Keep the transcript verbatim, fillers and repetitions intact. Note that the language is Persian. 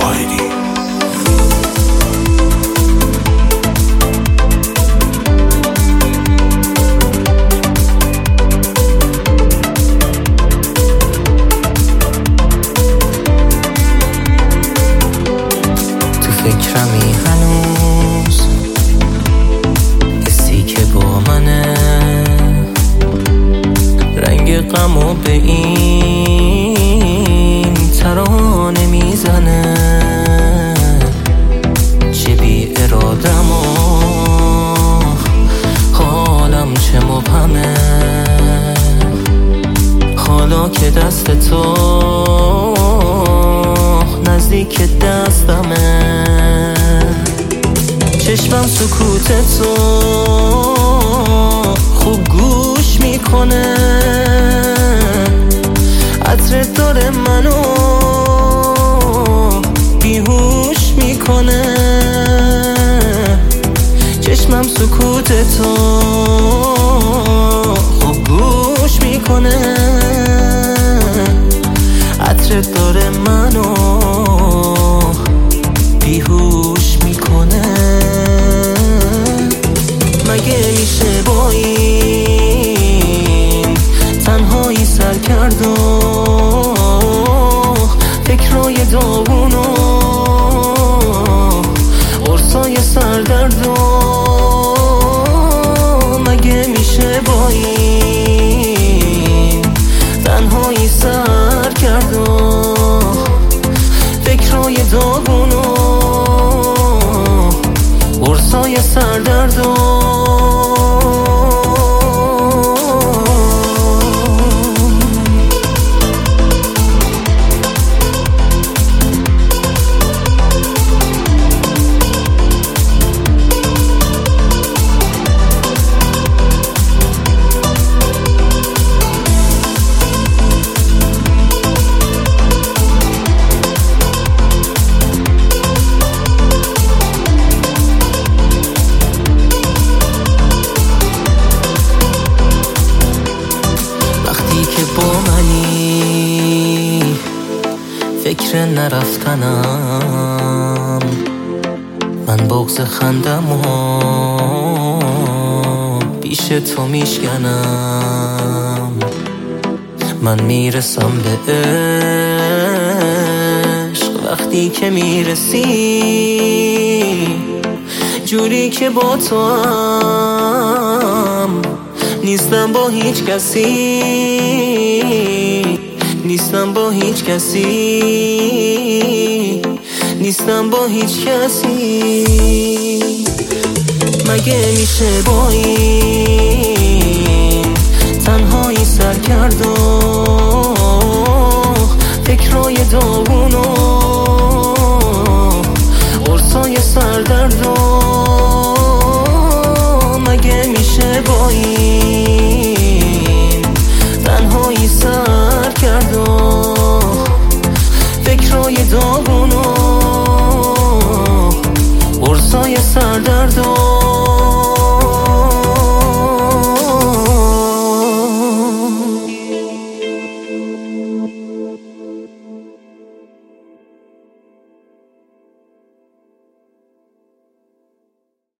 واحدی. تو فکرمی هنوز حسی که با منه، رنگ غمو به این ترانه میزنه. چه بی ارادم و حالم چه مبهمه، حالا که دست تو نزدیک دستمه. چشمم سکوت تو خوب گوش میکنه، عطرت داره منو بیهوش میکنه. چشمم سکوت تو خوب گوش میکنه، عطرت داره منو بیهوش میکنه. مگه میشه با این تنهایی سر کرد و فکرای داغون و قرصای سردرد و مگه میشه با این تنهایی سر کرد و فکرای داغون و قرصای سردرد و با منی فکر نرفتنم، من بغض خندم و پیش تو میشکنم. من میرسم به عشق وقتی که میرسی، جوری که با تو هم نیستم با هیچ کسی، نیستم با هیچ کسی، نیستم با هیچ کسی. مگه میشه با این تنهایی سر کرد و فکرای داغون و قرصای سردرد و مگه میشه با این تنهایی سر کرد و فکرای داغون و قرصای سردرد و